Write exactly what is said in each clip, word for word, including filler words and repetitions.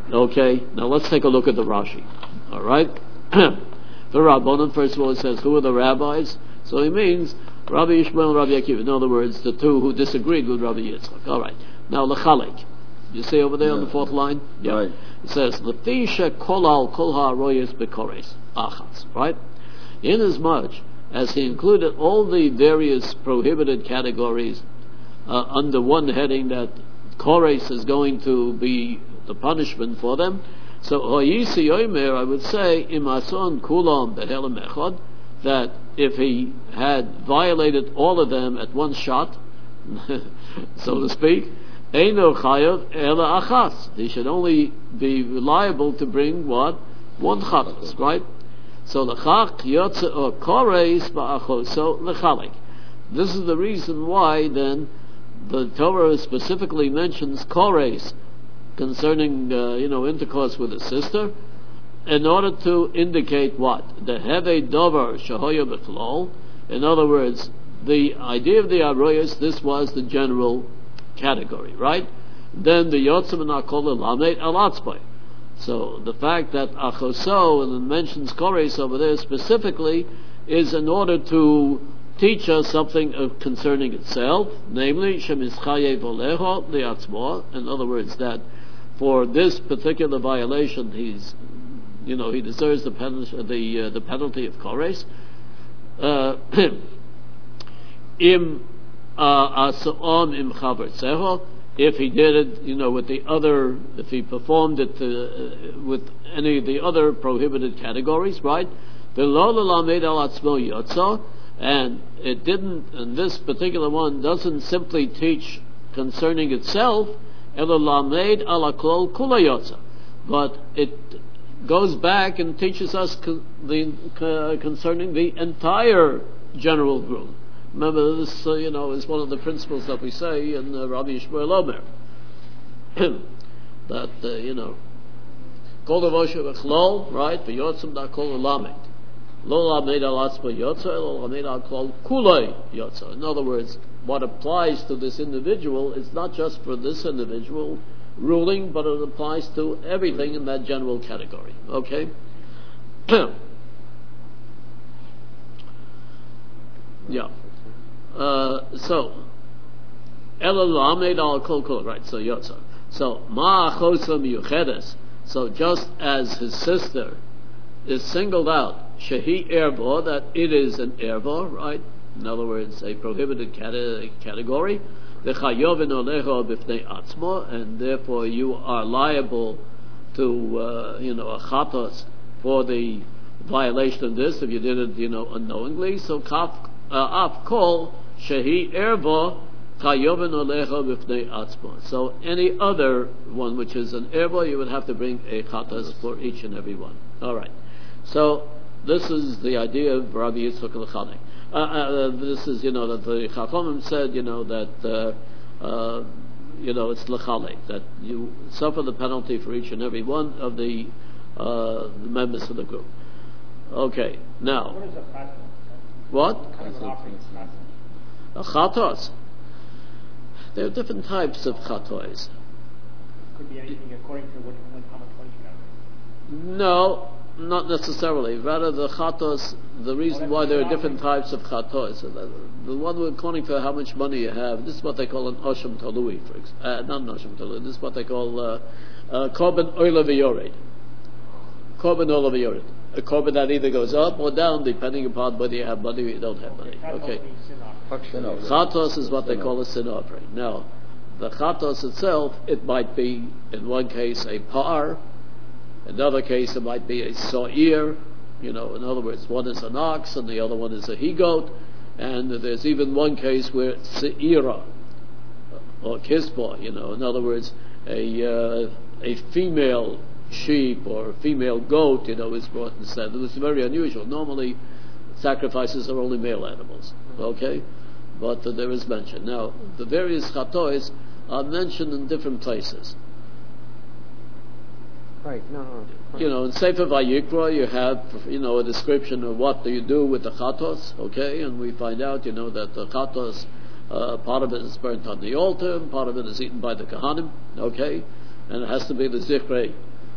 Okay, now let's take a look at the Rashi. All right? The Rabbanon, first of all, it says, who are the rabbis? So he means Rabbi Yishmael and Rabbi Akiva. In other words, the two who disagreed with Rabbi Yitzchak. All right. Now, L'chalek. You see over there yeah. on the fourth line? Yeah. Right. It says, L'fisha kolal kol ha'aroyes bekores. Achas. Right? Inasmuch as he included all the various prohibited categories uh, under one heading that kores is going to be the punishment for them. So, Hoyisi Yomer, I would say, Imason Kulam Behelam Echad, that if he had violated all of them at one shot, so to speak, Eino Chayav Ela Achas. He should only be liable to bring what? One chatas, right? So, L'chach Yotze or Kores Ba'achoso L'chalik. This is the reason why, then, the Torah specifically mentions Kores, concerning, uh, you know, intercourse with a sister, in order to indicate what? The heve dover shahoya b'chlol. In other words, the idea of the aroyas, this was the general category, right? Then the yotzim and akol lamed alatzbay. So the fact that achoso, and it mentions kores over there specifically, is in order to teach us something of concerning itself, namely shemischaye voleho liatzmo. In other words, that for this particular violation, he's, you know, he deserves the penalty, the uh, the penalty of kores. Im asa'om im chaver tzeho. If he did it, you know, with the other, if he performed it uh, with any of the other prohibited categories, right? V'lo l'lamed al atzmo yotza, and it didn't, and this particular one doesn't simply teach concerning itself, but it goes back and teaches us con- the, uh, concerning the entire general group. Remember, this uh, you know is one of the principles that we say in uh, Rabbi Yishmael Omer that uh, you know, kol devoshe v'chlol, right? V'yotzim da kol lamed lo lamed al atzma yotza lo lamed al kol kulei yotza. In other words, what applies to this individual is not just for this individual ruling, but it applies to everything in that general category. Okay? Yeah. Uh, so, Ela lamed al kol kol, right, so yotza. So, ma achosa miyuchedes. So, just as his sister is singled out, shehi erbo, that it is an erbo, right? In other words, a prohibited category, and therefore you are liable to, uh, you know, a chatos for the violation of this if you did it, you know, unknowingly. So kaf af kol shehi erbo chayoven olecha b'fnei atzmo. So any other one which is an erbo, you would have to bring a chatos for each and every one. All right. So this is the idea of Rabbi Yitzchak L'chanek. Uh, uh, this is, you know, that the Chachamim said, you know, that, uh, uh, you know, it's l'chalek, that you suffer the penalty for each and every one of the, uh, the members of the group. Okay, now. What is a chatos? What? What is an offering A chatos. There are different types of chatos. Could be anything according to what, how much money you have. No. Not necessarily. Rather, the chatos, the reason why there are different types of chatos, the one according to how much money you have, this is what they call an osham talui, for example. Uh, not an osham talui, this is what they call uh, uh, korban oila v'yored. Korban oila v'yored. A korban that either goes up or down, depending upon whether you have money or you don't have money. Okay. Chatos is what they call a sin offering. Now, the chatos itself, it might be, in one case, a par. Another case, it might be a sa'ir, you know, in other words, one is an ox and the other one is a he-goat, and there's even one case where it's se'ira, or kispa, you know, in other words, a uh, a female sheep or a female goat, you know, is brought instead. It's very unusual. Normally, sacrifices are only male animals, okay? But uh, there is mention. Now, the various chatois are mentioned in different places. Right, no, no. Right. You know, in Sefer Vayikra, you have, you know, a description of what do you do with the chatos, okay? And we find out, you know, that the chatos, uh, part of it is burnt on the altar, and part of it is eaten by the Kohanim, okay? And it has to be the Zichrei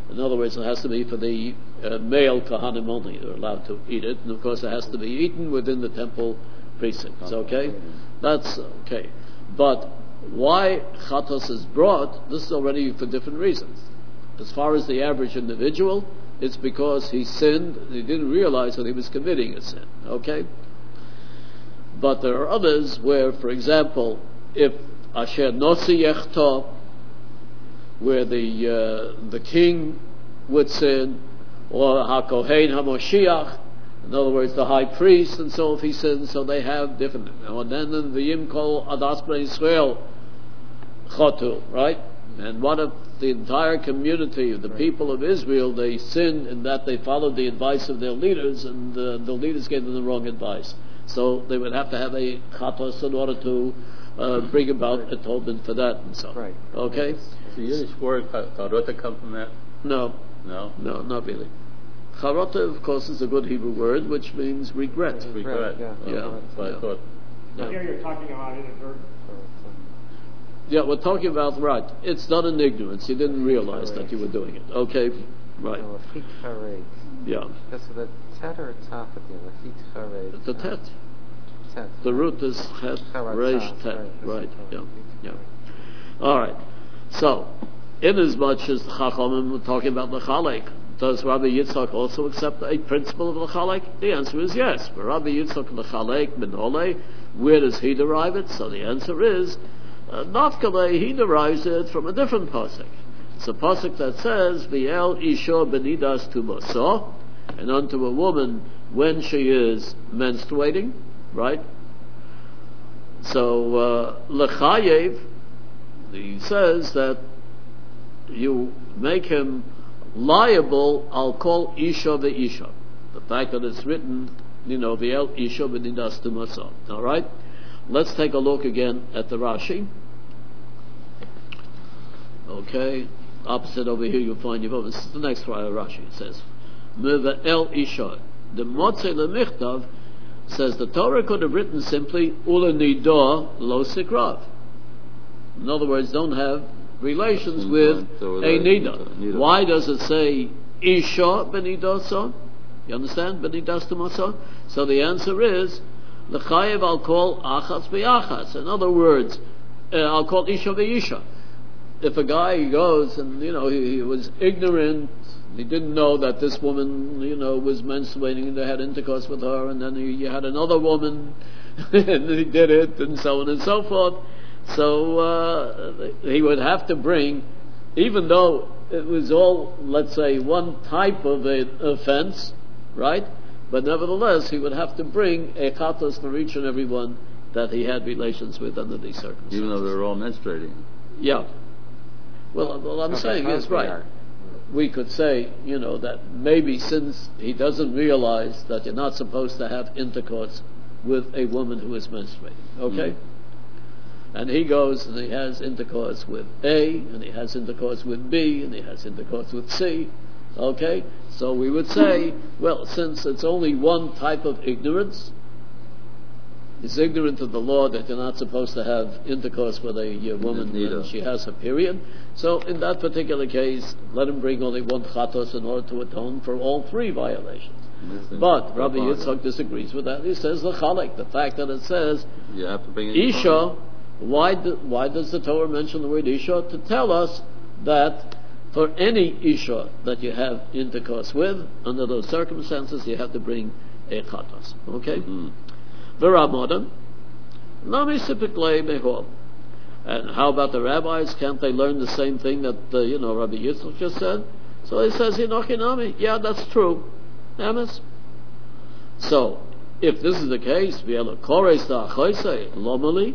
In other words, it has to be for the uh, male Kohanim only. They're allowed to eat it. And of course, it has to be eaten within the temple precincts. Okay? That's okay. But why Chatos is brought, this is already for different reasons. As far as the average individual, it's because he sinned, he didn't realize that he was committing a sin. Okay? But there are others where, for example, if Asher Nosi Yechto, where the uh, the king would sin, or HaKohen HaMoshiach, in other words, the high priest, and so if he sins, so they have different. And then in the Yim Kol Adas Bnei Yisrael Chotu, right? And what if the entire community of the people of Israel, they sinned in that they followed the advice of their leaders, and uh, the leaders gave them the wrong advice. So they would have to have a chatos in order to uh, bring about atonement for that and so on. Right. Okay? Does the Yiddish word charota come from that? No. No? No, not really. Charota, of course, is a good Hebrew word, which means regret. Regret. Yeah. Yeah. Oh, so Yeah. I thought. Yeah. Here you're talking about inadvertent. Yeah, we're talking about, right, it's done in ignorance. You didn't realize that you were doing it. Okay? Right. No, Lafit Chared. Yeah. That's the tet or taf at the end. Lafit Chared. It's a tet. Tet. The root is het, resh, tet. Right, yeah. Yeah. All right. So, inasmuch as the Chachamim were talking about the Chalek, does Rabbi Yitzchak also accept a principle of the Chalek? The answer is yes. For Rabbi Yitzchak the Chalek Minole, where does he derive it? So the answer is, uh, Nafkale, he derives it from a different pasuk. It's a pasuk that says, V'el isha benidas tumaso, and unto a woman when she is menstruating, right? So, uh, Lechayev, he says that you make him liable, I'll call Isha the Isha. The fact that it's written, you know, V'el Isha b'nidas tumaso. All right? Let's take a look again at the Rashi. Okay. Opposite over here you'll find Yevov. This is the next part of Rashi. It says, V'el Isha. The Motzei Lemichtav says the Torah could have written simply Ula Nidah Lo Sikrav. In other words, don't have relations with a nida. Why does it say Isha b'nidaso? You understand? B'nidastumaso? So the answer is L'chayev I'll call Achas b'Achas. In other words, uh, I'll call Isha b'Isha. If a guy goes and, you know, he, he was ignorant, he didn't know that this woman, you know, was menstruating and they had intercourse with her, and then he, he had another woman and he did it, and so on and so forth. So uh, he would have to bring, even though it was all, let's say, one type of an offense, right? But nevertheless, he would have to bring a chatos for each and every one that he had relations with under these circumstances. Even though they were all menstruating. Yeah. Well, well I'm Okay, saying is right. We could say, you know, that maybe since he doesn't realize that you're not supposed to have intercourse with a woman who is menstruating, okay? Mm-hmm. And he goes and he has intercourse with A, and he has intercourse with B, and he has intercourse with C, okay? So we would say, well, since it's only one type of ignorance, he's ignorant of the law that you're not supposed to have intercourse with a, a woman when she has her period. So in that particular case, let him bring only one chatos in order to atone for all three violations. But Rabbi Yitzchak disagrees with that. He says the chalek, the fact that it says you have to bring Isha. Why do, why does the Torah mention the word Isha? To tell us that for any Isha that you have intercourse with, under those circumstances, you have to bring a chatos. Okay. Mm-hmm. V'Ramadan, Nami Sipikle Mehol. And how about the rabbis? Can't they learn the same thing that, uh, you know, Rabbi Yitzchak just said? So he says, Hinochinami. Yeah, that's true. Emes. So, if this is the case, Lomali.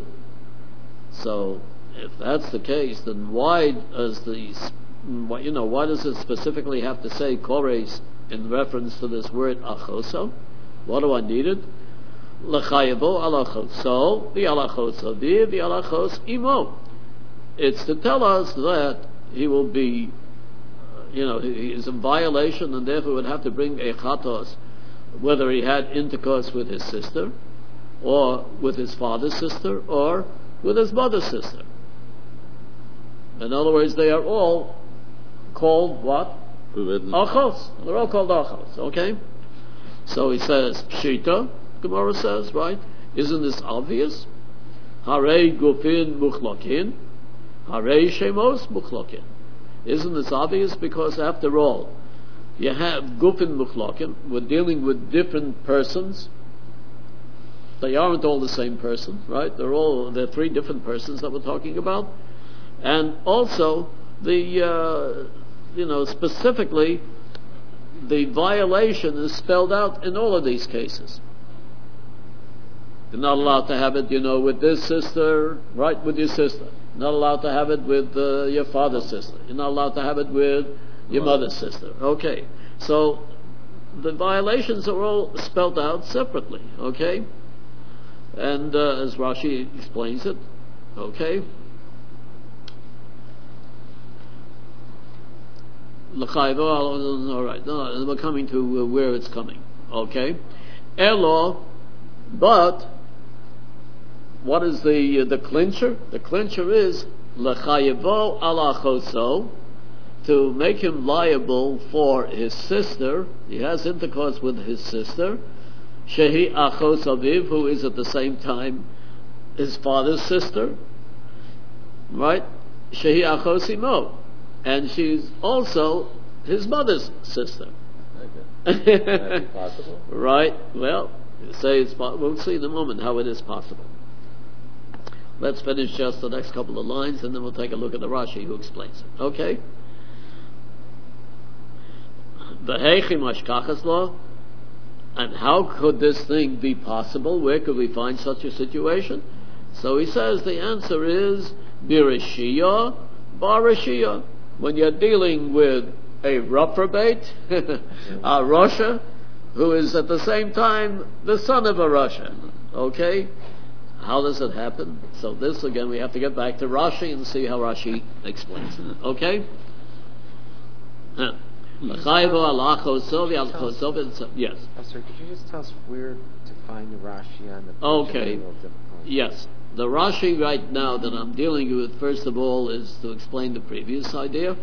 So, if that's the case, then why does the, you know, why does it specifically have to say kores in reference to this word achoso? What do I need it? L'chayevo alachoso, the alachoso di, the alachos imo. It's to tell us that he will be, you know, he is in violation, and therefore would have to bring a chatos, whether he had intercourse with his sister, or with his father's sister, or with his mother's sister. In other words, they are all called what? Forbidden. Achos. They're all called achos, okay? So he says, Pshita, Gemara says, right? Isn't this obvious? Harei gufin muchlakin, harei shemos muchlakin. Isn't this obvious? Because after all, you have gufin muchlakin, we're dealing with different persons. They aren't all the same person, right? They're all, they're three different persons that we're talking about. And also, the, uh, you know, specifically, the violation is spelled out in all of these cases. You're not allowed to have it, you know, with this sister, right, with your sister. You're not allowed to have it with uh, your father's sister. You're not allowed to have it with your mother's sister. Okay. So, the violations are all spelled out separately, okay? And uh, as Rashi explains it, okay? All right, no, we're coming to uh, where it's coming, okay? Elo, but what is the uh, the clincher? The clincher is lechayevo ala choso, to make him liable for his sister. He has intercourse with his sister, shehi achos aviv, who is at the same time his father's sister, right? Shehi achos imo, and she's also his mother's sister. Okay. That be possible? Right. Well, you say it's po- we'll see in a moment how it is possible. Let's finish just the next couple of lines, and then we'll take a look at the Rashi who explains it. Okay. V'heichi mashkachas lo, and how could this thing be possible? Where could we find such a situation? So he says the answer is birishiyah, barishiyah. When you're dealing with a reprobate, a Rasha, who is at the same time the son of a Rasha. Okay? How does it happen? So this, again, we have to get back to Rashi and see how Rashi explains it. Okay? Huh. Yes. Oh, sir, could you just tell us where to find the Rashi on the Okay. Yes. The Rashi right now that I'm dealing with, first of all, is to explain the previous idea.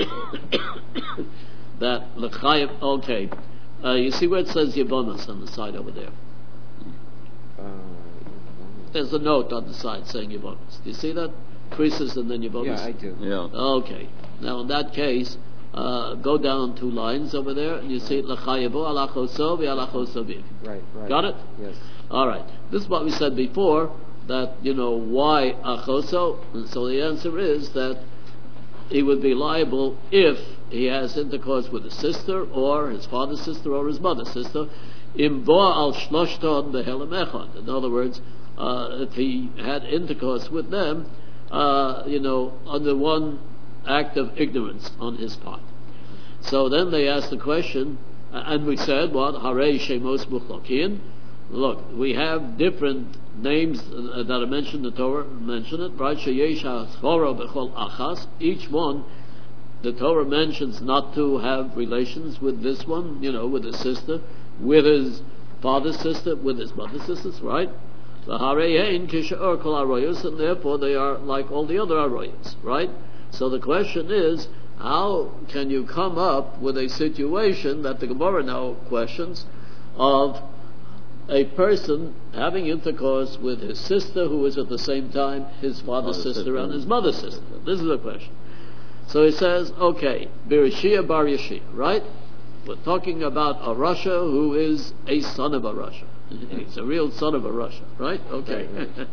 that L'chayev, okay. Uh, you see where it says Yavonos on the side over there? Uh, There's a note on the side saying Yavonos. Do you see that? Creases and then Yavonos? yeah, I do. Yeah. Okay. Now in that case, uh, go down two lines over there and you see L'chayevo ala choso v'ala chosaviv. Right, right. Got it? Yes. All right. This is what we said before, that, you know, why achoso? And so the answer is that he would be liable if he has intercourse with his sister or his father's sister or his mother's sister. Im bo al shloshton behelem echad. In other words, uh, if he had intercourse with them, uh, you know, under one act of ignorance on his part. So then they asked the question, and we said, what? Harei shemos muchlakin. Look, we have different names uh, that are mentioned in the Torah, mention it, right? Sheyesh ha'chora b'chol achas. Each one, the Torah mentions not to have relations with this one, you know, with his sister, with his father's sister, with his mother's sisters, right? And therefore they are like all the other aroyas, right? So the question is, how can you come up with a situation that the Gemara now questions of a person having intercourse with his sister, who is at the same time his father's sister, sister and his mother's sister? This is the question. So he says, okay, Birishia bar Yeshia, right? We're talking about a Rasha who is a son of a Rasha. He's a real son of a Rasha, right? Okay.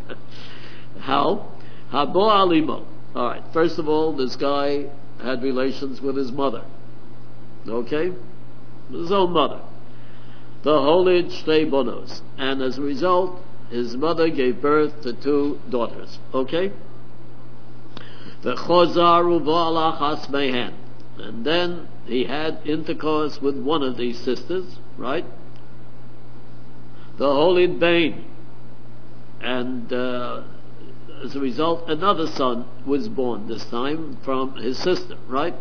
How? Habo alimo. All right. First of all, this guy had relations with his mother. Okay? His own mother. The holy shtei bonos, and as a result, his mother gave birth to two daughters. Okay? The chozaru v'alachas mehen, and then he had intercourse with one of these sisters, right? The holy bain, and uh, as a result, another son was born. This time from his sister, right?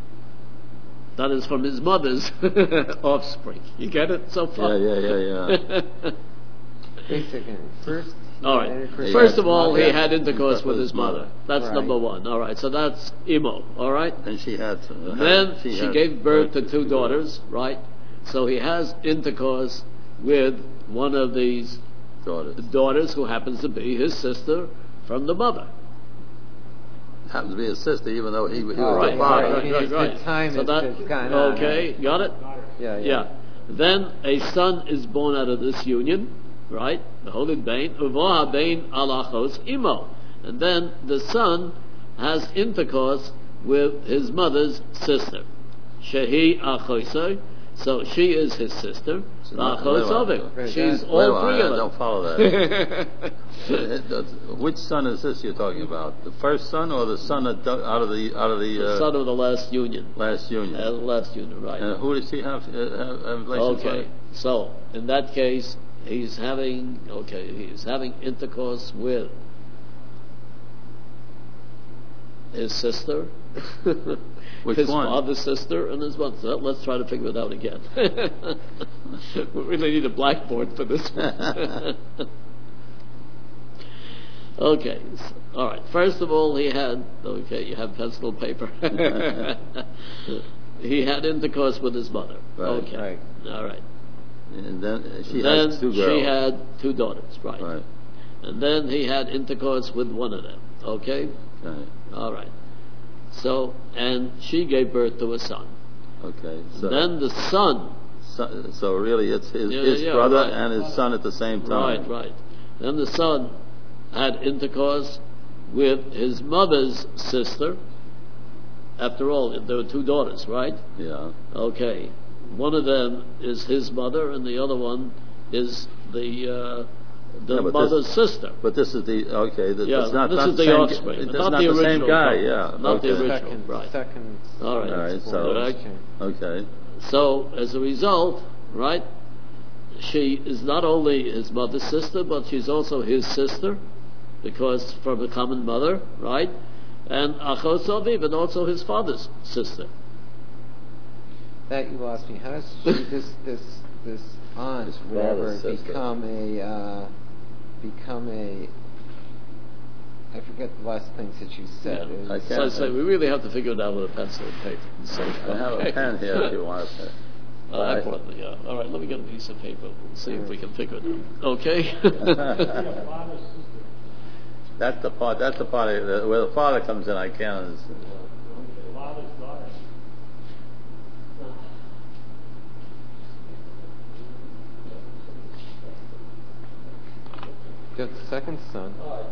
That is from his mother's offspring. You get it so far? Yeah, yeah, yeah, yeah. Wait a second. First, All right. Intercourse First with of all, his he mother. had intercourse with his mother. That's Right. number one. All right. So that's imo. All right. And she had. Uh, Then she, she had gave birth to two daughters. Right. So he has intercourse with one of these daughters. daughters who happens to be his sister from the mother. Happens to be his sister, even though he, he was Oh, the Right, father. right. right, I mean, right, it's the right. time So is- that, it's gone on, okay, right. got it? Yeah, yeah. Yeah. Then a son is born out of this union, right? The Holy Bain, Uvoha Bain Alachos Imo. And then the son has intercourse with his mother's sister. Shehi Achoisoi. So she is his sister. So not- Achos wait a Ovim. minute. She's Wait Wait a all minute, three I of don't them. follow that. It does- Which son is this you're talking about? The first son or the son that dug out of the out of the, The uh, son of the last union. last union? Uh, last union, right. And who does he have, uh, have, have relations Okay, with? so in that case, he's having okay, he's having intercourse with his sister, Which his one? father's sister, and his mother. So let's try to figure it out again. We really need a blackboard for this one. Okay, s- all right. First of all, he had okay. You have pencil and paper. He had intercourse with his mother. Right. Okay, Right. all right. And then she then has two girls. she had two daughters, right. Right. And then he had intercourse with one of them. Okay? Okay. All right. So, and she gave birth to a son. Okay. So, Then the son, so, so really, it's his, Yeah, his yeah, brother right. and his son at the same time. right, right. Then the son had intercourse with his mother's sister. After all, there were two daughters, right? Yeah. Okay. One of them is his mother, and the other one is the uh, the Yeah, but mother's this- sister. But this is the okay. The, Yeah, it's not, this not is the same, offspring, It's not not the the same original guy. couple. Yeah. Not the okay. original. Second, right. second. All right. All right, son so- born. Correct. Okay. So, as a result, right, she is not only his mother's sister, but she's also his sister, because from a common mother, right? And Achos Aviv, and also his father's sister. That you lost me. How does she, this this this aunt, His whatever, father's sister. become a uh, become a? I forget the last things that you said. Yeah. It I was- So I say we really have to figure it out with a pencil and paper. So, I have a pen here if you want to. Uh, I brought the, yeah. All right, let me get a piece of paper. We'll see if we can figure it out. Okay. That's the part. That's the part of, where the father comes in. I can't. The second son.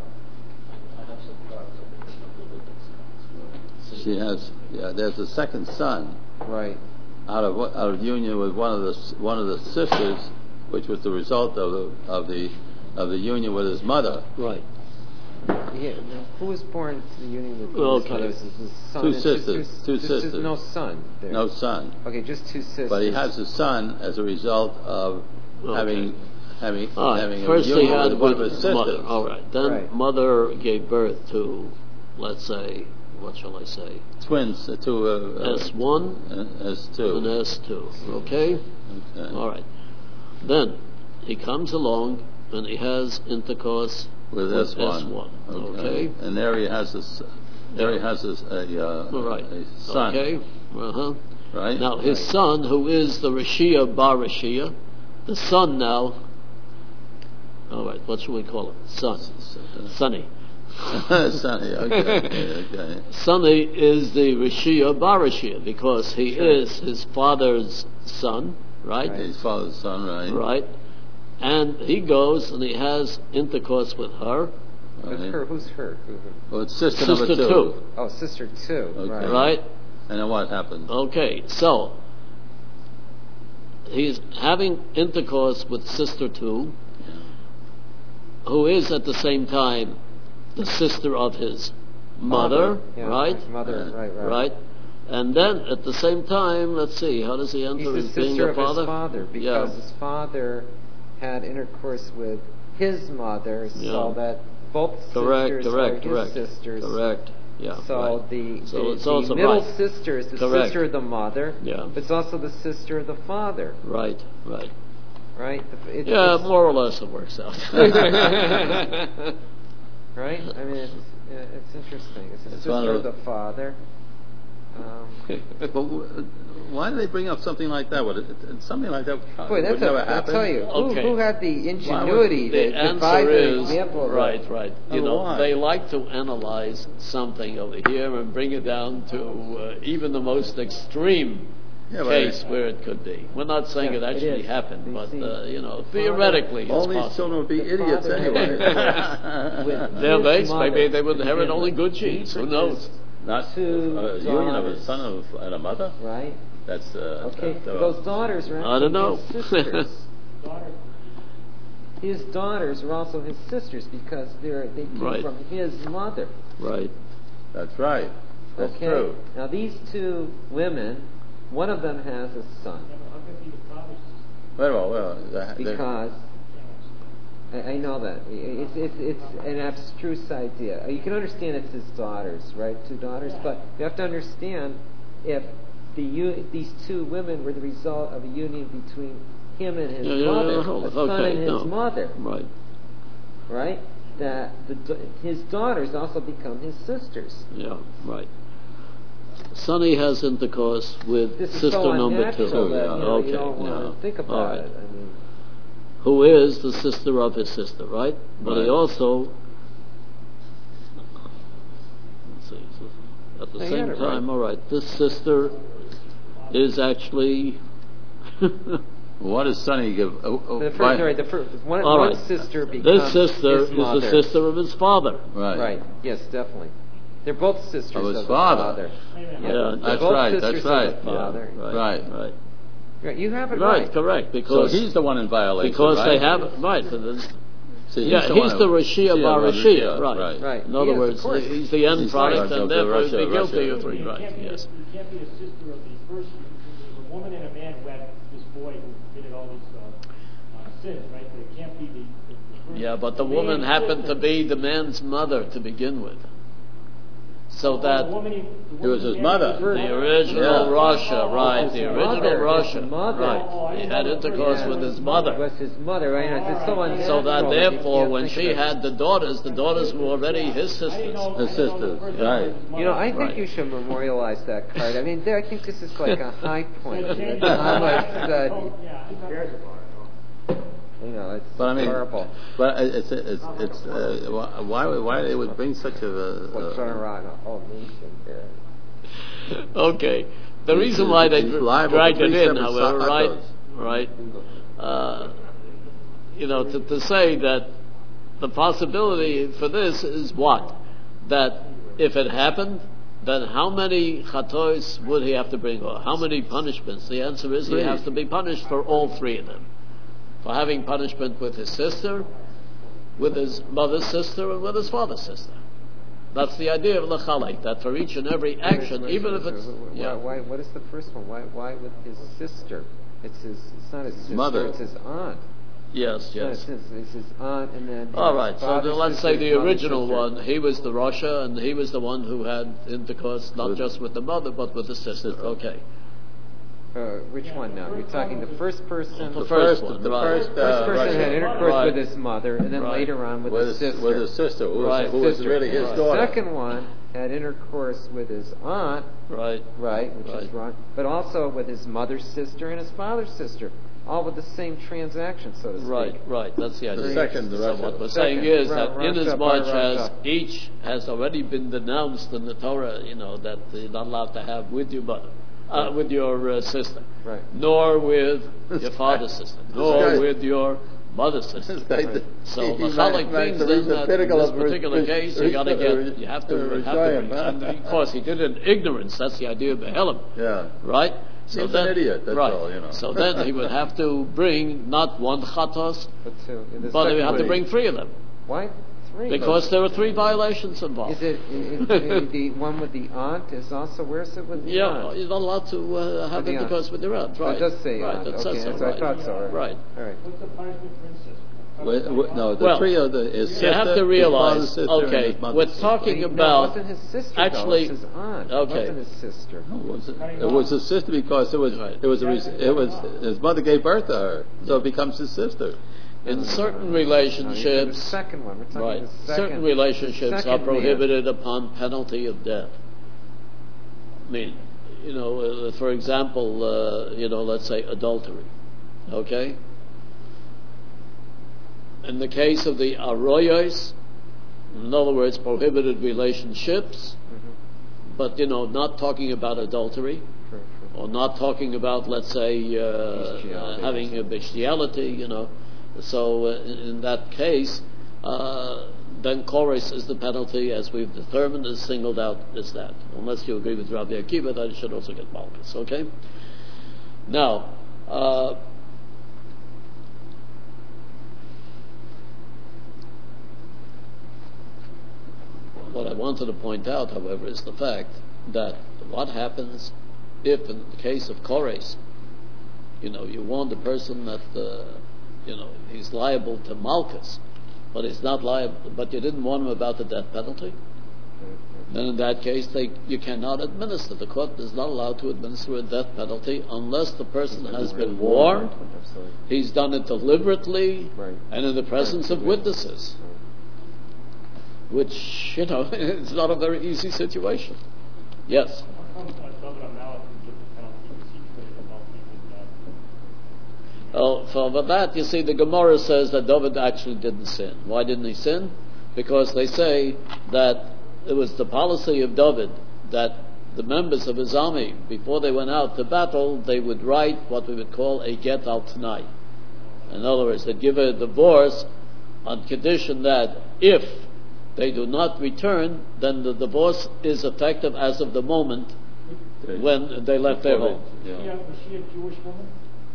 She has. Yeah. There's a second son Right. out of out of union with one of the one of the sisters, which was the result of the of the of the union with his mother. Right. Yeah. Who was born to the union with Okay. his mother? Is his son Two and sisters. Two just- sisters. No son. There. No son, Okay, just two sisters. but he has a son as a result of Okay. having having All right. having First a he union had with one with of his his sisters. mother. All right. Then Right. mother gave birth to, let's say, what shall I say? Twins uh, to uh, uh, S one uh, S and two. S two. Okay? Okay. All right. Then he comes along and he has intercourse With with S one. S one. Okay? And there he has a s- there he has a, s- a, uh, All right. a son. Okay? Uh-huh. Right. Now his Right. son, who is the Rashia Bar Rashia, the son now, all right, what should we call him? Son. Sonny. Sonny. Okay. Okay. Sonny is the Rashia Bar Rashia because he Sure. is his father's son, right? Right. His father's son. Right. Right. And he goes and he has intercourse with her, With Right. her, who's her? Who, who? Well, it's sister, sister number two. two, Oh, sister two. Okay. Right. right? And then what happened? Okay, so he's having intercourse with sister two, who is at the same time the sister of his mother, Yeah, right? his mother. Right. Right. Right. Right? And then at the same time, let's see, how does he enter He's the as being sister a of father? his father because Yeah. his father had intercourse with his mother, so Yeah. that both Correct, sisters correct, are correct. his sisters. Correct. Yeah. So right. the, So the, it's the also middle right. sister is the Correct. sister of the mother, Yeah. but it's also the sister of the father. Right, right. right? The- It's, Yeah, it's, more or less it works out. right? I mean, it's, yeah, it's interesting. It's a It's sister one of of the father. Um, But w- why do they bring up something like that? Would it, it- something like that boy, would that's never a, I'll happen? tell you, who, Okay. who had the ingenuity The to devise answer an is example of that? right, right. You Oh, know, why? they like to analyze something over here and bring it down to uh, even the most extreme Yeah, but case where it could be. We're not saying Yeah, it it actually is. happened, You but see, uh, you know, the theoretically, all it's these possible. children would be The idiots father anyway. with Their his base, mother maybe they would to inherit begin only with. good He genes. Who produced, knows? Not Two a union of a daughters. son of, and a mother. Right? That's uh, Okay, that, uh, those daughters are I don't know. actually his sisters. Daughter. His daughters are also his sisters because they're, they came Right. from his mother. Right. That's right. That's Okay? true. Now these two women, one of them has a son Yeah, but how could it be the father's sister? Well, well, the- the- because I, I know that it's it's it's an abstruse idea. You can understand it's his daughters, right? Two daughters, but you have to understand if the u- these two women were the result of a union between him and his Yeah, yeah, mother, yeah, hold a it. son Okay, and his no. mother, Right. right? That the, da- his daughters also become his sisters. Yeah. Right. Sonny has intercourse with This is sister so number unnatural two. that yeah. you, know, Okay. you don't want yeah. to think about All right. it. I mean, Who is the sister of his sister, right? But he Right. also, let's see, so at the No, you same had it time, right. all right, this sister is actually, what does Sonny give? Oh, oh, the first, by- sorry, the first, one, all one right. sister becomes This sister his is mother. the sister of his father. right. Right. Yes, definitely. They're both sisters Of his the father. father. Wait a minute. Yeah, Yeah, they're that's both right, sisters that's of right. the father. Yeah, right, Right. right, Right, you have it right, right. correct. So Because he's the one in violation, because right? they have right. and then- See, yeah, the he's one the who- Rashia Shia bar bar Rashia, Rashia, right. right. Right. In He other is, words, of course. he's the end He's product, right. and Of the therefore he'd be Russia, guilty Russia. of three. You Right? can't be Yes. the, you can't be the sister of the first. There's a woman and a man who had this boy who committed all these uh, uh, sins, right? But it can't be the. the, the first, Yeah, but the man woman and happened to sister. be the man's mother to begin with. So Oh, that the woman, he- the It woman was who his married mother. his the mother. original Yeah. Russia, Oh, right? his The mother, original his Russia, mother. right? Oh, I He didn't had know the intercourse first with one his was It mother. was his mother, right? It's so All right. unnatural. So that you therefore, can't when think she of it. had the daughters, the daughters were already his I didn't sisters. know, His I didn't know the sisters, first right. one was his You know, I mother. think Right. you should memorialize that card. I mean, there, I think this is like a high point. So change It's how it. much that, Yeah, who cares about it? you know, it's But I mean, horrible. but it's it's it's uh, why why they would bring such a. What's going Uh, around a whole nation there. Okay. The He's- reason why they he's dr- liable dragged for it three in, separate however, right, sacos. right, uh, you know, to, to say that the possibility for this is what? That if it happened, then how many chatois would he have to bring, or how many punishments? The answer is he Three. has to be punished for all three of them. For having punishment with his sister, with his mother's sister, and with his father's sister. That's the idea of l'chalek, that for each and every action, even if it's... Why, yeah. why, what is the first one? Why, why with his sister? It's his. It's not his sister. mother. It's his aunt. Yes, No, yes. it's, his, it's his aunt, and then. All his right, so father's the, let's sister, say his the mother's original sister. one, he was the Russia, and he was the one who had intercourse not With- just with the mother, but with the sister. Sister. Okay. Uh, which one now? You're talking the first person. The The first first, one, the right. first, uh, first person Russia. had intercourse Right. with his mother, and then Right. later on with, with his his, sister. with his sister, who was, Right. who was Sister. really his Right. daughter. Second one had intercourse with his aunt, Right. right, which is Right. wrong, but also with his mother's sister and his father's sister, all with the same transaction, so to speak. Right, right. That's the idea. second, the so Russia. what we're Second, saying is Ru- that Russia inasmuch by as Russia. each has already been denounced in the Torah, you know, that you're not allowed to have with your mother, uh, with your uh, sister, Right. nor with This your guy- father's sister, this nor guy- with your mother's sister. This guy- So he- the he chalik managed to means reach then the that in pinnacle this of particular Rish- case, Rish- you got to get, Rish- you have to, Rish- have to, Rishayim, huh? and of course he did it in ignorance. That's the idea of Behelim, Yeah. right? So He's then, an idiot, that's right. all, you know. So then he would have to bring not one chatos, But two. in the but he second would have one. to bring three of them Why three? because there were three violations Is involved. it is, is the one with the aunt is also where's it with the Yeah, aunt? you're not allowed to uh, have With the aunt. intercourse with your aunt, Oh, right? it does say right. aunt. It Okay, says so, that's what I right. thought so. Right. All right. What's the punishment for incest? We- we- no, the Well, trio, the, his you sister, have to his realize, father's sister, and okay, his mother's we're sister. talking No, about- it wasn't his sister. actually- though. It was his aunt. okay. It wasn't his sister. No, it was it was his sister because it was Right. it was a, res- it was his mother gave birth to her, so it becomes his sister. In No, no, certain no, no, no. No, you're talking the relationships, second one. We're talking right, the second. certain relationships second are man. prohibited upon penalty of death. I mean, you know, uh, for example, uh, you know, let's say adultery, okay? In the case of the arroyos, in other words, prohibited relationships, Mhm. but, you know, not talking about adultery, True, true. or not talking about, let's say, uh, uh, Bestiality. having a bestiality, you know. So uh, in, in that case, uh, then chorus is the penalty, as we've determined, is singled out as that. Unless you agree with Rabbi Akiva, that it should also get malchus, okay? Now, uh, what I wanted to point out, however, is the fact that what happens if, in the case of chorus, you know, you warn the person that, uh, you know, he's liable to malchus, but he's not liable, but you didn't warn him about the death penalty, then in that case, they, you cannot administer. The court is not allowed to administer a death penalty unless the person has been warned, Absolutely. he's done it deliberately, Right. and in the presence of witnesses, which, you know, it's not a very easy situation. Yes? How come uh, David Amalek can get the penalty because he committed adultery with that? Oh, so but that, you see, the Gemara says that David actually didn't sin. Why didn't he sin? Because they say that it was the policy of David that the members of his army, before they went out to battle, they would write what we would call a get al tanai. In other words, they'd give a divorce on condition that if they do not return, then the divorce is effective as of the moment when they left their home. Was she a- was she a Jewish woman?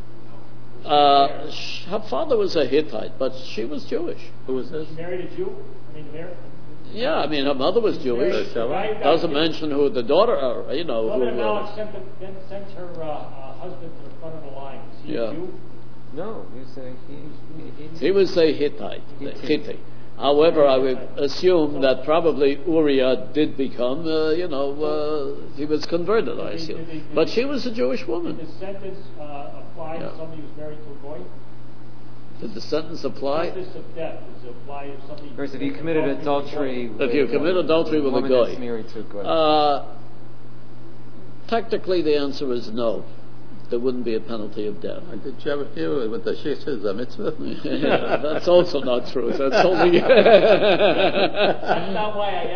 Uh, sh- her father was a Hittite, but she was Jewish. Who was this? She married a Jew? I mean, Mary? Yeah, I mean, her mother was Jewish. The guy who got Doesn't killed- mention who the daughter, uh, you know, David who. Amalek Uh, sent, the, then sent her uh, uh, husband to the front of the line. Was he Yeah. a Jew? No, you say he. he, he he was a Hittite, the Hittite. Hittite. However, I would assume that probably Uriah did become, uh, you know, uh, he was converted, I assume. But she was a Jewish Did woman. the sentence uh, apply Yeah. to somebody who's married to a goy? Did the sentence apply? Sentence of death, does it apply if somebody... Of course, if you committed adultery, If you with commit adultery with a woman goy. that's married to a goy. Uh, technically, the answer is no. There wouldn't be a penalty of death. Did you ever hear with the shit is a mitzvah? Yeah, that's also not true. That's only. That's not why I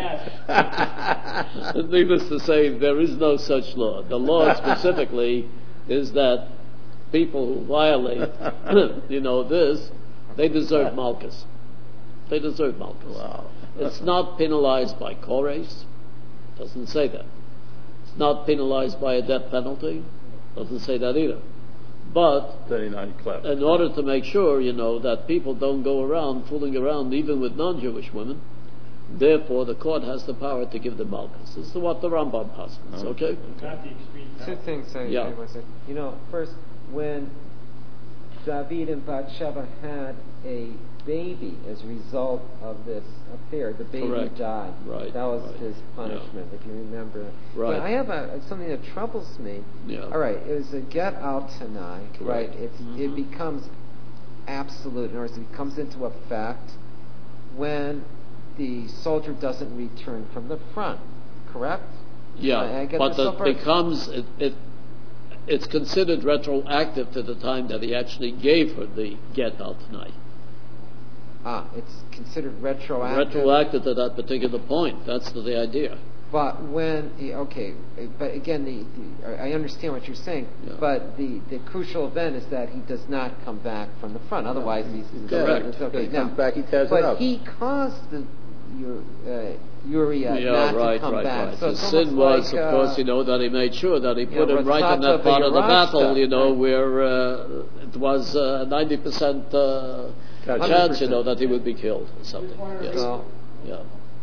asked. Needless to say, there is no such law. The law specifically is that people who violate, you know, this, they deserve malchus. They deserve malchus. Wow. It's not penalized by chores. Doesn't say that. It's not penalized by a death penalty. Doesn't say that either. But thirty-nine clef. in order to make sure, you know, that people don't go around fooling around even with non-Jewish women, therefore the court has the power to give them malchus. This is what the Rambam passes, Oh. okay? Not the extreme Two penalty. things I, Yeah. I want to say. You know, first, when David and Bathsheba had a baby as a result of this affair, the baby Correct. died. Right, That was right. his punishment, if you remember. Right. But I have a, something that troubles me. Yeah. All right, it was a get out tonight, right? Correct. It's, Mhm. It becomes absolute, in other words, it comes into effect when the soldier doesn't return from the front, correct? Yeah, I- I get but this so it far. becomes, it, it, it's considered retroactive to the time that he actually gave her the get out tonight. Ah, it's considered retroactive. Retroactive to that particular point. That's the, the idea. But when, okay, but again, the, the, I understand what you're saying, Yeah. but the, the crucial event is that he does not come back from the front. Otherwise, he's, he's Correct. It's okay. He Now, comes back, he tears it but up. he caused the Ur- uh, Uriah Yeah, not right, to come right, back. right. So the it's sin almost was, like, of uh, course, you know, that he made sure that he you put know, him right in that Ratzata part of the Beirachta. battle, you know, Right. where uh, it was uh, ninety percent uh, chance, you know, that he would be killed or something. Yes. So, Yeah.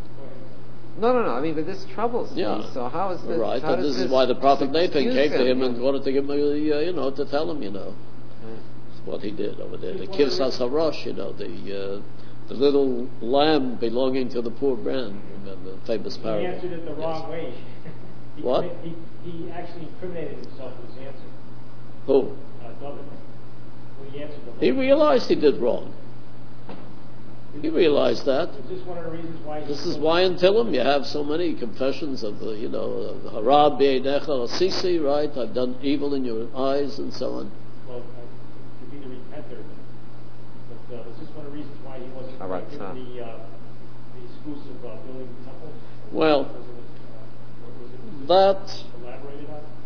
no, no, no. I mean, but this troubles Yeah. me. So how is this? Right, how and does this is why the prophet Nathan excuse came to him yeah. and wanted to give him, a, uh, you know, to tell him, you know. what he did over there. The Kivsas HaRosh, you know, the uh, the little lamb belonging to the poor man. Remember the famous He parable. answered it the wrong Yes. way. he, What? He, he actually incriminated himself with his answer. Who? Uh, David. When he answered the He wrong. realized he did wrong. He realized that. Is this one of the reasons why? he This is said- why in Tillim you have so many confessions of, the, you know, Harab B'Einecha Asisi, right? I've done evil in your eyes and so on. Well, uh, to be the repenter. But uh, is this one of the reasons why he wasn't Harat given Tzah. the, uh, the exclusive uh, building the temple? Well, Was it, uh, was it that elaborated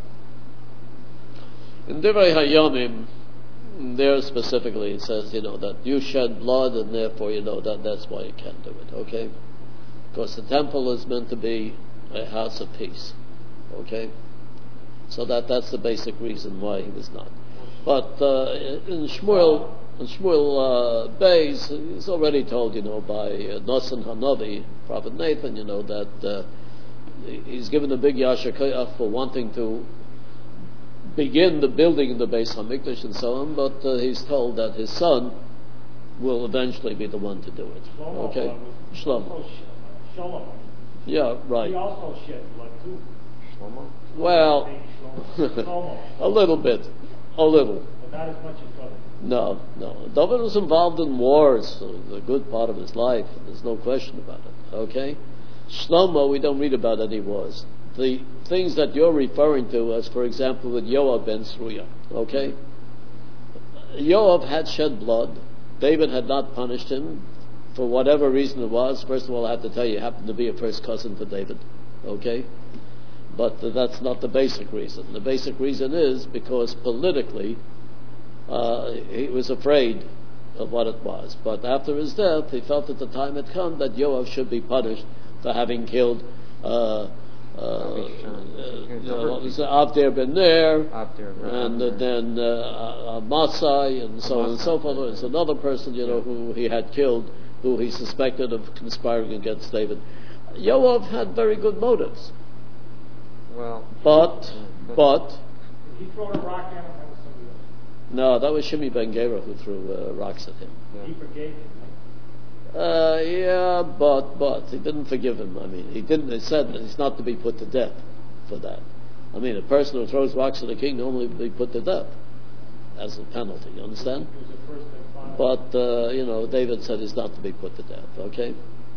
on? in Divrei Hayomim, there specifically it says, you know, that you shed blood and therefore you know that that's why you can't do it, okay? Because the temple is meant to be a house of peace, okay? So that that's the basic reason why he was not. But uh, in Shmuel, in Shmuel uh, Beis, he's already told, you know, by uh, Nosan Hanavi, Prophet Nathan, you know, that uh, he's given a big Yasher Koyach for wanting to begin the building in the Beis Hamikdash and so on, but uh, he's told that his son will eventually be the one to do it. Shlomo, Okay, uh, was Shlomo. also sh- uh, Shalom. Yeah, He right. also shed blood too. Shlomo? Well, Shlomo. Shlomo. a little bit, a little. But not as much as David. No, no. David was involved in wars for a good part of his life. There's no question about it. Okay, Shlomo, we don't read about any wars. The things that you're referring to, as for example with Yoav ben Sruya, okay? Yoav had shed blood. David had not punished him for whatever reason it was. First of all, I have to tell you, he happened to be a first cousin to David, okay? But uh, that's not the basic reason. The basic reason is because politically, uh, he was afraid of what it was. But after his death, he felt that the time had come that Yoav should be punished for having killed uh, Uh, uh, you know, what was it, Avner ben Ner, Avner, and uh, Avner. then uh, Amasai, and so on and so forth. There's another person, you know, who he had killed, who he suspected of conspiring against David. Yoav had very good motives, Well, but, but, Did he throw a rock at him? That was somebody else. no, that was Shimi ben Gera who threw uh, rocks at him. He forgave him, right? Uh, yeah, but, but, he didn't forgive him. I mean, he didn't, he said that he's not to be put to death for that. I mean, a person who throws rocks at a king normally would be put to death as a penalty, you understand? He was the first and final. But, uh, you know, David said he's not to be put to death, okay?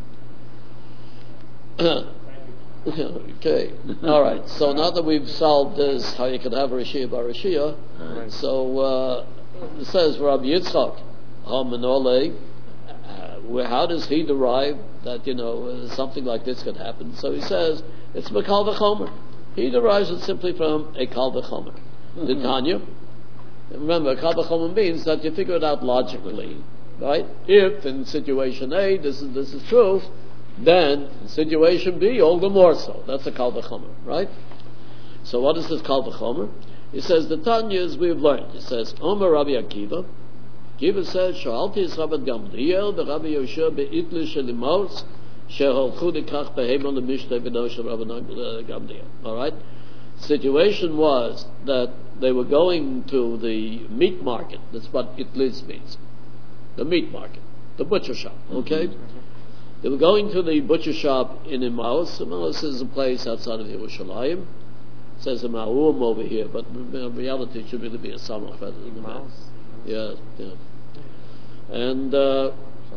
Thank you. Okay, all right. So now that we've solved this, how you can have a Rishia bar Rishia, Right. so uh, it says Rabbi Yitzchak, Hamanole, uh, where- how does he derive that, you know, uh, something like this could happen? So he says, it's Makal V'chomer. He derives it simply from a Kal V'chomer. The Tanya, remember, Kal V'chomer means that you figure it out logically, right? If in situation A, this is, this is true, then in situation B, all the more so. That's a Kal V'chomer, right? So what is this Kal V'chomer? He says, the Tanyas we've learned. He says, Omer Rabbi Akiva, Akiva says, Sha'alti es Rabbi Gamliel, Rabbi Yoshua be'itli shelimos, she'holchu likach behemon lemishtei v'no shel Rabbi Gamliel. All right? Situation was that they were going to the meat market. That's what itlis means. The meat market. The butcher shop. Okay? Mm-hmm. They were going to the butcher shop in Emmaus. Emmaus is a place outside of Yerushalayim. It says Emmaum over here, but in reality it should really be a samach rather than a Mouse. yeah, yeah. And uh,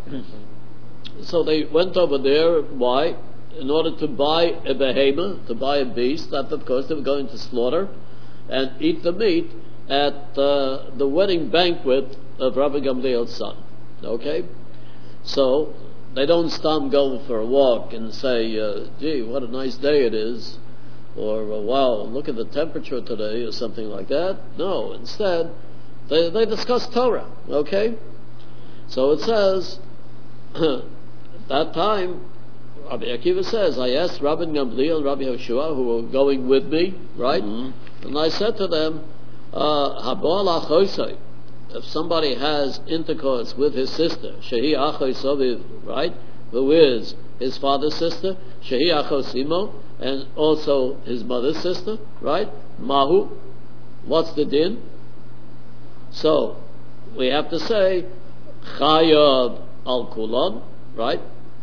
so they went over there. Why? In order to buy a behemoth, to buy a beast that, of course, they were going to slaughter and eat the meat at uh, the wedding banquet of Rabbi Gamliel's son. Okay? So they don't stop going for a walk and say, uh, gee, what a nice day it is, or uh, wow, look at the temperature today, or something like that. No, instead, they, they discuss Torah, okay? So it says, at that time, Rabbi Akiva says, I asked Rabbi Gamliel and Rabbi Hoshua, who were going with me, right? Mm-hmm. And I said to them, Habal achoisai, if somebody has intercourse with his sister, shehi achoisaviv, right? Who is his father's sister, shehi achosimo, and also his mother's sister, right? Mahu, what's the din? So, we have to say chayav al kulan, right?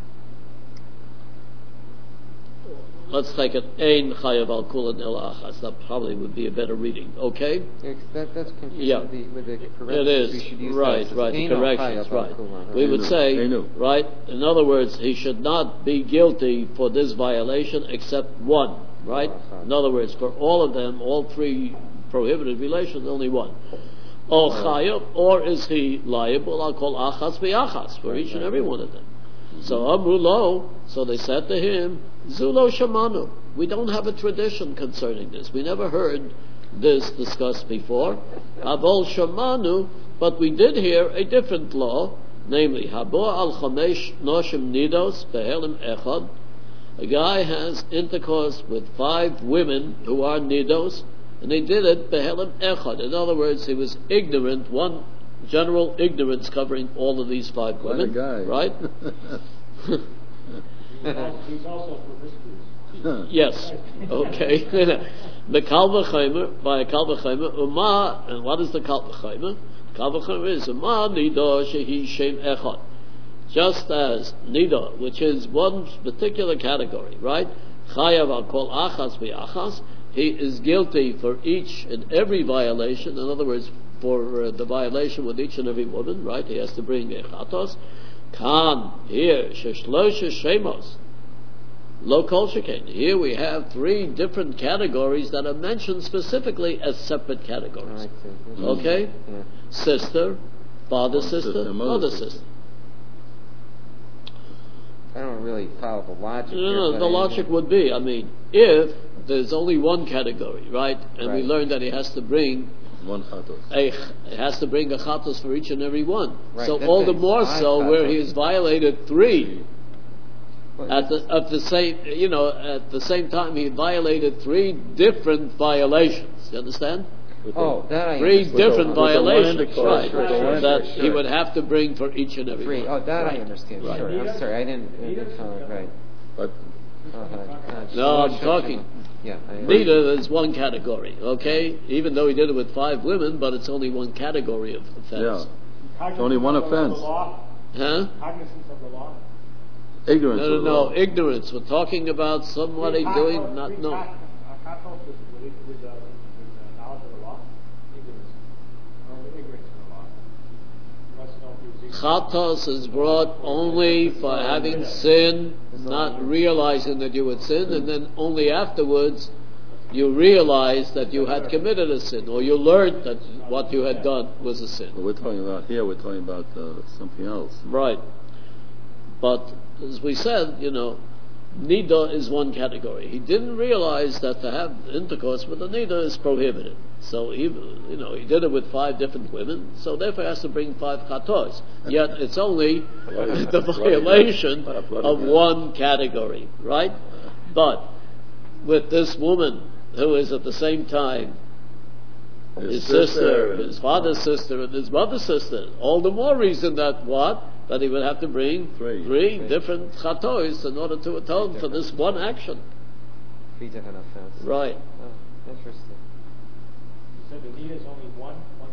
Let's take it ein chayav al kulan el achas. That probably would be a better reading. Okay. Yeah, 'cause that, that's confusing Yeah. with the, with the corrections. It is, We should use right, that as right, the Eino corrections, chayav right. al kulan, We would Einu, say, Einu. right, in other words, he should not be guilty for this violation except one, right? In other words, for all of them, all three prohibited relations, only one. Or chayav, or is he liable, I'll call achas v'achas, for each and every one of them. So Amru lo, so they said to him, Zulo shamanu. We don't have a tradition concerning this. We never heard this discussed before. Abol shamanu, but we did hear a different law, namely, Habo al chamesh noshim nidos behelim echad. A guy has intercourse with five women who are nidos, and he did it behelim echad. In other words, he was ignorant, one general ignorance covering all of these five What a women, guy. right? He's also, he's also promiscuous. Yes. Okay. The kal v'chomer, by a kal v'chomer, uma, and what is the kal v'chomer? Kal v'chomer is uma nida shehi shem echad. Just as nida, which is one particular category, right? Chayav al kol achas v'achas, he is guilty for each and every violation. In other words, for uh, the violation with each and every woman, right? He has to bring echatos. Kan, here, sheshlosha shemos. Lo kol shekain. Here we have three different categories that are mentioned specifically as separate Oh, categories. I see. Okay? Yeah. Sister, father, Sister, sister, mother, mother, sister. sister. I don't really follow the logic. No, here, no, but the I- logic would be, I mean, if there's only one category, right? And we Right. learned that he has to bring One chatos. a, he has to bring a chatos for each and every one. Right, So that all the makes more five so where chatos. he has violated three Well, at the at the same you know at the same time he violated three different violations. You understand? With Oh, that I Three understand. different with the one violations, intercourse, right? with the one That he intercourse. would have to bring for each and every Three. one. Oh, that I Right. understand. Right. Sorry, I'm sorry. I didn't. I didn't follow it. Right. But Uh-huh. Uh, No, I'm sure, talking- sure. Yeah. I, Neither is one category, okay? Even though he did it with five women, but it's only one category of offense. yeah, Cognizance only one of the offense. law. Huh? Cognizance of the law. ignorance No, no, of the no. law. Ignorance. We're talking about somebody doing not know. Katos with, with, with, uh, with uh, knowledge of the law. Ignorance. Or ignorance of the law. You must know if he was ignorant. Chatos is brought only for having sinned, not realizing that you had sinned, and then only afterwards you realized that you had committed a sin, or you learned that what you had done was a But sin. we're talking about here. We're talking about uh, something else. Right. But as we said, you know, nida is one category. He didn't realize that to have intercourse with a nida is prohibited. So he, you know, he did it with five different women. So therefore, he has to bring five chatos. Yet it's only the violation of one category, right? But with this woman who is at the same time his sister, his father's sister, and his mother's sister, all the more reason that what? That he would have to bring Three. three different chatos in order to atone for this one action. three different offenses. Right. Oh, interesting. You said the need is only one, one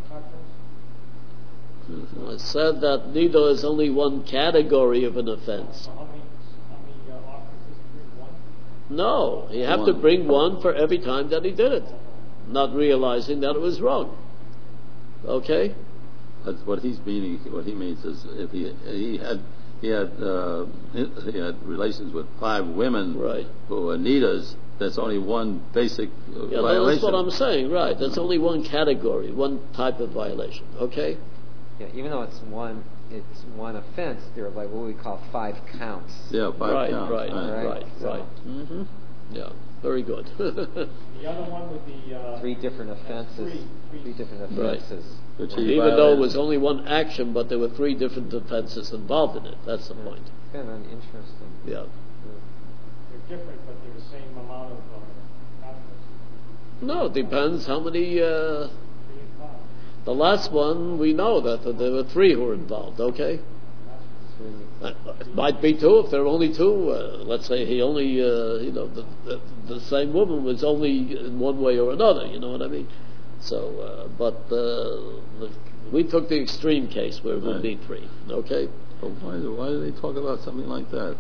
katos? I said that nida is only one category of an offense. So how many, how many uh, offerings does he bring? One? No, you have to One. bring one for every time that he did it, not realizing that it was wrong. Okay? That's what he's meaning. What he means is, if he he had he had uh, he had relations with five women Right. who were nidas, that's only one basic uh, Yeah, violation. that's what I'm saying, right. That's only one category, one type of violation. Okay? Yeah, even though it's one, it's one offense. There are like what we call five counts. Yeah, five right, counts. right, Right. right, right, So- Mm-hmm. Yeah, very good. The other one with the, uh. Three different offenses. Three, three. Three different Right. offenses. Which he Even though it violated. was only one action, but there were three different offenses involved in it. That's the Yeah. point. Kind of interesting. Yeah. They're different, but they're the same amount of, uh, consequences. No, it depends how many. Uh, Three and five. the last one, we know that, that there were three who were involved. Okay. Three. Uh, It might be two if there are only two. Uh, let's say he only, uh, you know, the, the, the same woman was only in one way or another. You know what I mean? So, uh, but uh, the, We took the extreme case where it would Right. be three. Okay. But why, why do they talk about something like that?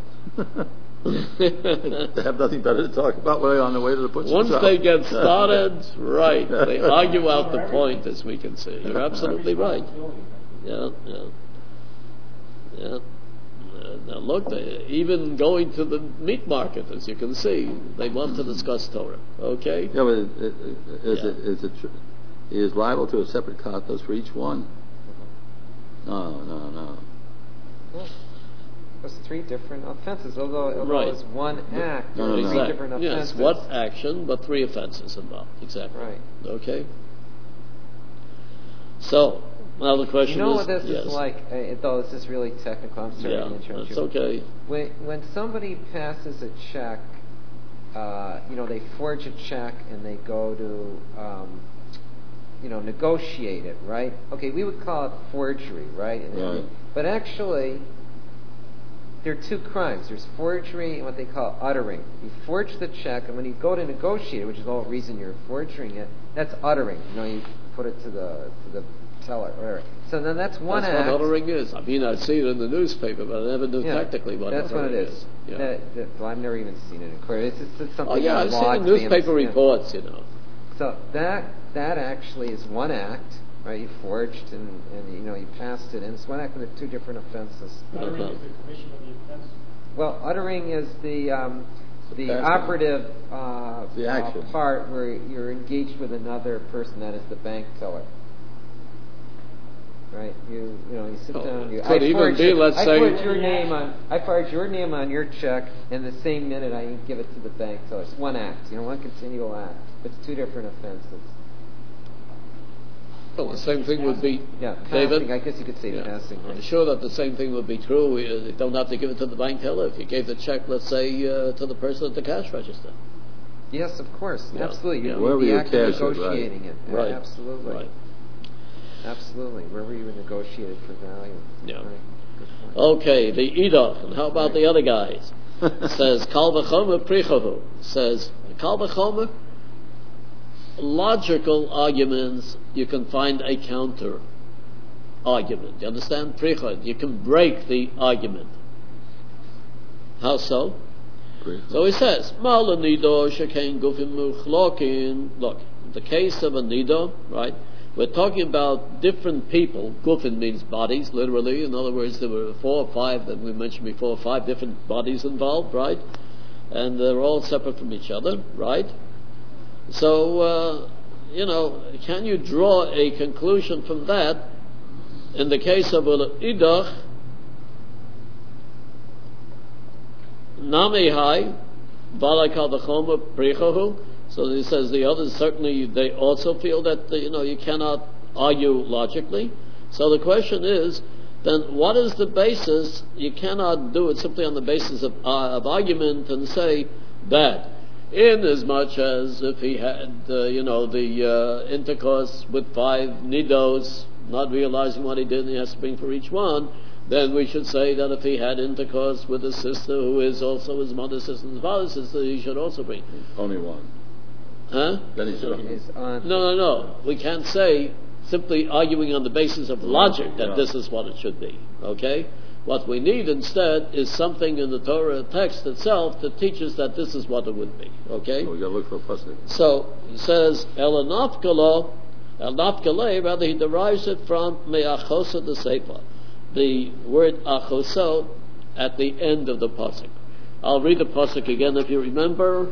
They have nothing better to talk about when they're on the way to the butcher's Once shop. they get started, right, they argue out the point, as we can see. You're absolutely right. Yeah, yeah, yeah. Uh, now look, they, even going to the meat market, as you can see, they want to discuss Torah. Okay. Yeah, but it, it, is Yeah. it is it tr- he is liable to a separate katos for each one? No, no, no. Yeah. There's three different offenses, although, although Right. it's one act, No, no, there's no. three Right. different offenses. Yes, what action, but three offenses involved. Exactly. Right. Okay. So now the question You know is, what this yes. is like, uh, though this is really technical, I'm sorry Yeah, to interrupt that's you. okay. When, when somebody passes a check, uh, you know, they forge a check and they go to, um, you know, negotiate it, right? Okay, we would call it forgery, right? And- Right. But actually, there are two crimes. There's forgery and what they call uttering. You forge the check, and when you go to negotiate it, which is the whole reason you're forging it, that's uttering. You know, you put it to the to the teller, whatever. So then that's one That's act. what uttering is. I mean, I see it in the newspaper, but I never knew Yeah, technically what that's what uttering it is. Yeah. That, that, well, I've never even seen it in court. It's just it's something Oh yeah, in I've law seen to be newspaper understand. reports. You know. So that that actually is one act, right? You forged and, and you know you passed it, and it's one act with two different offenses. Uttering Uh-huh. is the commission of the offense. Well, uttering is the um, the That's operative uh, The action. uh, part where you're engaged with another person. That is the bank teller. Right? You you know you sit Oh, down. You, could I even forge be, your- let's I say- forge your name on I forge your name on your check, and the same minute I give it to the bank teller. It's one act. You know, one continual act. It's two different offenses. Well, the same thing would be, Yeah, David. passing. I guess you could say Yeah. passing. I'm Right? sure that the same thing would be true. You don't have to give it to the bank teller if you gave the check, let's say, uh, to the person at the cash register. Yes, of course. Yeah. Absolutely. Yeah. You Wherever the you act of cash it, right. negotiating it. Yeah, Right. Absolutely. Right. Absolutely. Wherever you negotiated for value. Yeah. Right. Good point. Okay, the Idach, and how about the other guys? Says Kal v'chomer prichahu. Says Kal v'chomer. Logical arguments, you can find a counter argument. You understand? Prichad. You can break the argument. How so? So he says, Ma'ala nido shekein gufim muchlokin. Look, the case of a nido, right? We're talking about different people. Gufin means bodies, literally. In other words, there were four or five that we mentioned before, five different bodies involved, right? And they're all separate from each other, right? So, uh, you know, can you draw a conclusion from that? In the case of an idach, namehai, balakal v'chomer prichahu. So he says the others certainly they also feel that you know you cannot argue logically. So the question is, then what is the basis? You cannot do it simply on the basis of, uh, of argument and say that, in as much as if he had uh, you know the uh, intercourse with five nidos, not realizing what he did, and he has to bring for each one. Then we should say that if he had intercourse with a sister who is also his mother's sister and his father's sister, he should also bring. Only one. Huh? Then he should have. Is on. No, no, no. We can't say simply arguing on the basis of logic that Yeah. this is what it should be. Okay? What we need instead is something in the Torah text itself that teaches that this is what it would be. Okay? So we got to look for a pasuk. So he says elanafkalo, elanafkale. Rather, he derives it from me'achosa the sefer, the word achoso at the end of the pasuk. I'll read the pasuk again if you remember.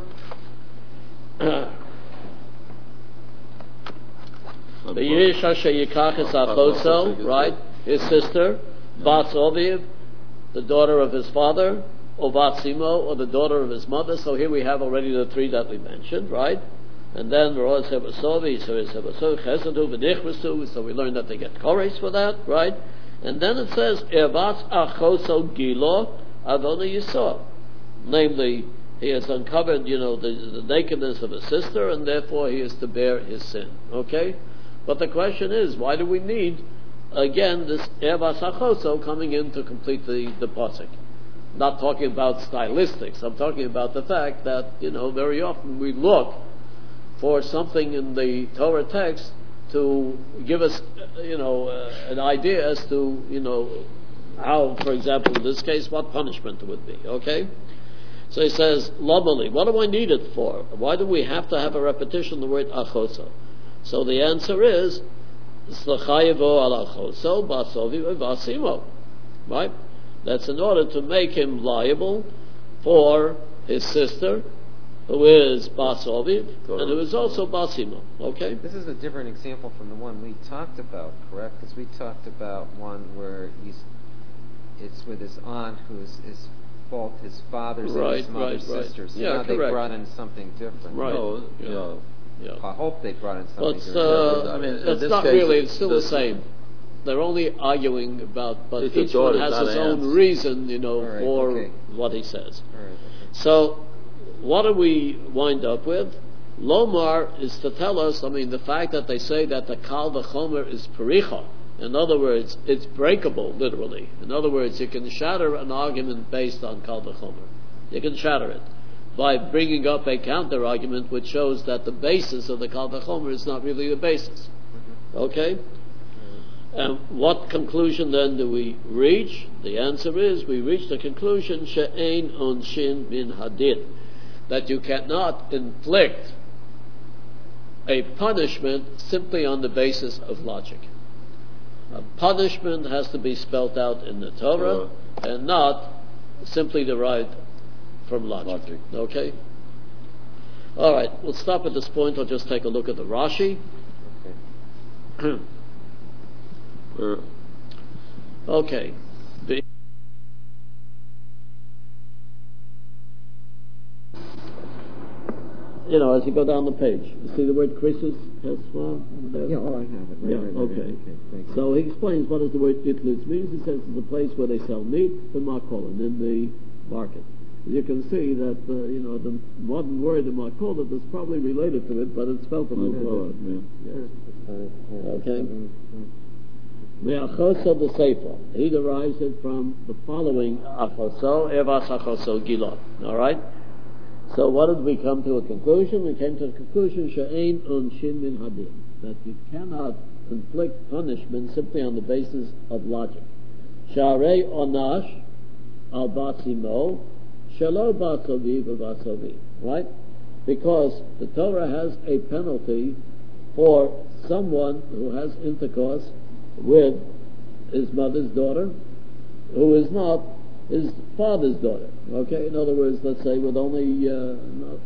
The Yisha Sheyikachis Achoso, right? His sister, Bat Oviv, the daughter of his father, or Bat Simo, or the daughter of his mother. So here we have already the three that we mentioned, right? And then Rosh Hebasovi, so it's Hebasovi, Chesadu, V'dichvasu, so we learned that they get chores for that, right? And then it says, Ervat Achoso Gilo, Avona Yisor. Namely, he has uncovered, you know, the, the nakedness of his sister, and therefore he is to bear his sin. Okay? But the question is, why do we need, again, this Ervas Achoso coming in to complete the, the pasuk? Not talking about stylistics. I'm talking about the fact that, you know, very often we look for something in the Torah text to give us, uh, you know, uh, an idea as to, you know, how, for example, in this case, what punishment it would be, okay? So he says, Lomali, what do I need it for? Why do we have to have a repetition of the word achoso? So the answer is, Slachayevo al achoso, basovi vasimo. Right? That's in order to make him liable for his sister, who is basovi, and who is also basimo. Okay? This is a different example from the one we talked about, correct? Because we talked about one where he's, it's with his aunt who's is both his father's right, and his mother's right, right. sisters. So yeah, now correct. they brought in something different. Right. No, yeah. yeah. Yeah. I hope they brought in something But different. uh, I mean, in it's this not case, really, it- it's still the- the same. They're only arguing about, but It's a each one daughter, has not his an own aunt. reason, you know, All right, for okay. what he says. All right, okay. So, what do we wind up with? Lomar is to tell us, I mean, the fact that they say that the Kal V'chomer is Pericha. In other words, it's breakable, literally. In other words, you can shatter an argument based on Kal V'chomer. You can shatter it by bringing up a counter-argument which shows that the basis of the Kal V'chomer is not really the basis. Okay? And what conclusion then do we reach? The answer is, we reach the conclusion, she'ein onshin min hadin, that you cannot inflict a punishment simply on the basis of logic. A punishment has to be spelt out in the Torah and not simply derived from logic. Logic. Okay? All right, we'll stop at this point. I'll just take a look at the Rashi. Okay. Or- Okay. The you know, as you go down the page, you see the word krisis? Yeah, oh, I have it. Right, Yeah, right, right, okay. okay. Thank you. So he explains what does the word itlutz means. He says it's a place where they sell meat, the makolan, in the market. You can see that, uh, you know, the modern word, the makolan, is probably related to it, but it's spelled a little different. Yeah. Okay. Me'achoso the sefer. He derives it from the following achoso, evas achoso gilot. All right? So what did we come to a conclusion? We came to the conclusion, she'ein onshin min hadin, that you cannot inflict punishment simply on the basis of logic. Sharei onash al basimo, shelo basovi v'basovi. Right? Because the Torah has a penalty for someone who has intercourse with his mother's daughter, who is not his father's daughter. Okay, in other words, let's say with only uh,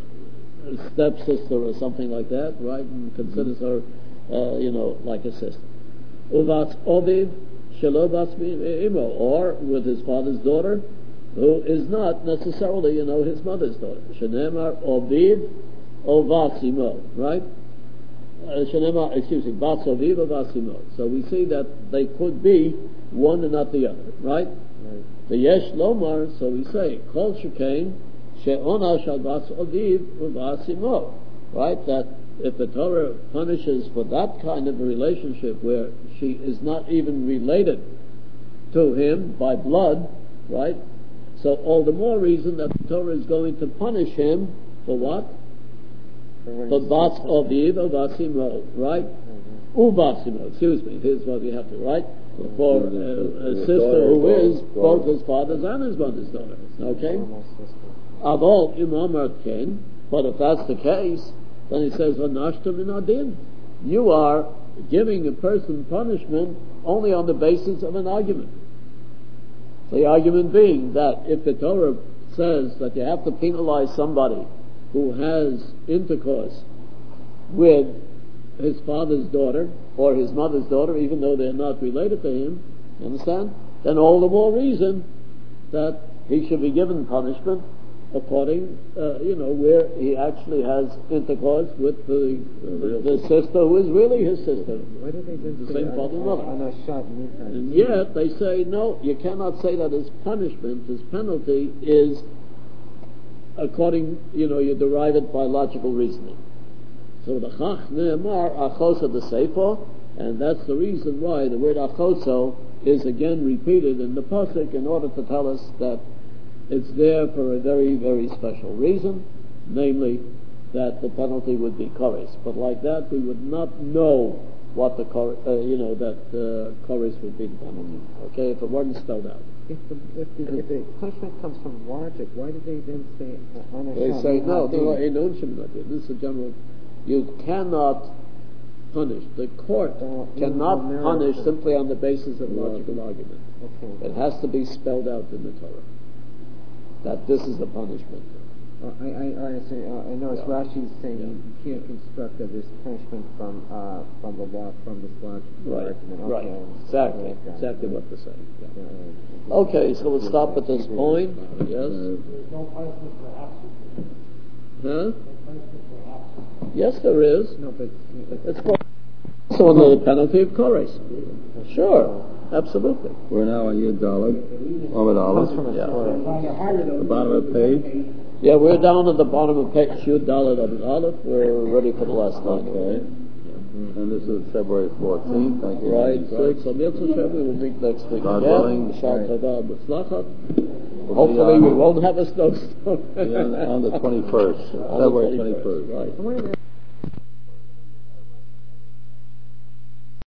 a stepsister or something like that, right, and considers her, uh, you know, like a sister. Uvat oviv shelo bas imo, or with his father's daughter, who is not necessarily, you know, his mother's daughter. Shenemar oviv ovas imo, right? Uh, Shenema, excuse me, Batsoviv or Basimo. So we see that they could be one and not the other, right? The Yesh Lomar, so we say, Kol Shekain, She'ona Shal Batsoviv or Basimo, right? That if the Torah punishes for that kind of a relationship where she is not even related to him by blood, right? So all the more reason that the Torah is going to punish him for what? For Bas Aviv or Basimo, right? Mm-hmm. Ubasimo, excuse me, here's what we have to write. For uh, a sister who is both his father's and his mother's daughter. Okay? Avol imamar ken, but if that's the case, then he says, Anashta min adin. You are giving a person punishment only on the basis of an argument. The argument being that if the Torah says that you have to penalize somebody who has intercourse with his father's daughter or his mother's daughter, even though they're not related to him, you understand? Then all the more reason that he should be given punishment according, uh, you know, where he actually has intercourse with the, uh, the sister who is really his sister. Why do they just The say same father and mother. Anashat Minhad? And yet they say, no, you cannot say that his punishment, his penalty is according, you know, you derive it by logical reasoning. So the Chach Ne'emar Achoso the Sefer, and that's the reason why the word Achoso is again repeated in the Pasuk in order to tell us that it's there for a very, very special reason, namely that the penalty would be Kores. But like that, we would not know what the Kores, uh, you know, that uh, Kores would be the penalty. Okay, if it wasn't spelled out. If the, if the, if the punishment comes from logic, why did they then say uh, on a They say no. This is a general. You cannot punish. The court Uh, cannot no merit. punish simply on the basis of logical argument. Okay. It has to be spelled out in the Torah that this is the punishment. Uh, I, I, I, say, uh, I know it's Yeah. Rashi is saying Yeah. you can't construct of this punishment from uh, from the law from this logical Right. argument. Right. Okay. Exactly. Okay. Exactly what they're saying. Yeah. Yeah, yeah. Okay, so we'll stop at this point. Yes. There's no punishment for absence. Huh? No punishment for absence. Yes, there is. No, but It's also under the penalty of Kores. Sure. Absolutely. We're now on Yud Daled, Amud comes from Aleph, a Yeah. Torah. the bottom of the page. Yeah, we're down at the bottom of page Yud Daled Amud Aleph. We're ready for the last line. Okay. And this is February fourteenth. Thank you. Right, six. So Mitzvah Shem, we will meet next week God again. willing. Shal Tova B'Tzlachat. We'll be Hopefully on- we won't have a snowstorm. be on, on the twenty-first, On the February twenty-first, twenty-first. Right. Wait a minute.